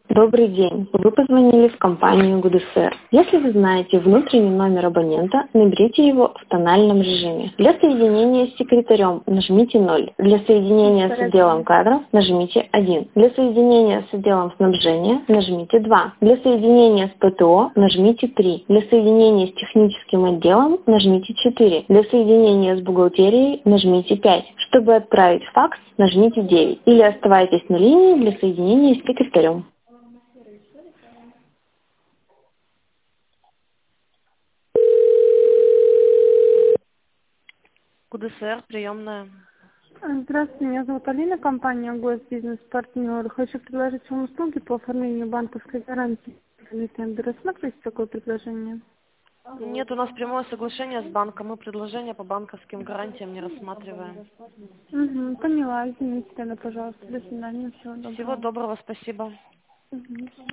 Добрый день. Вы позвонили в компанию ГУДСР. Если вы знаете внутренний номер абонента, наберите его в тональном режиме. Для соединения с секретарем нажмите 0. Для соединения с отделом кадров нажмите 1. Для соединения с отделом снабжения нажмите 2. Для соединения с ПТО нажмите 3. Для соединения с техническим отделом нажмите 4. Для соединения с бухгалтерией нажмите 5. Чтобы отправить факс, нажмите 9. Или оставайтесь на линии для соединения с секретарем. ГУДСР, приемная. Здравствуйте, меня зовут Алина, компания Госбизнес-партнер. Хочу предложить вам услуги по оформлению банковской гарантии. Вы рассматриваете такое предложение? Нет, у нас прямое соглашение с банком. Мы предложения по банковским гарантиям не рассматриваем. Угу, поняла, извините тогда, пожалуйста. До свидания, всего доброго. Всего доброго, спасибо. Мгм.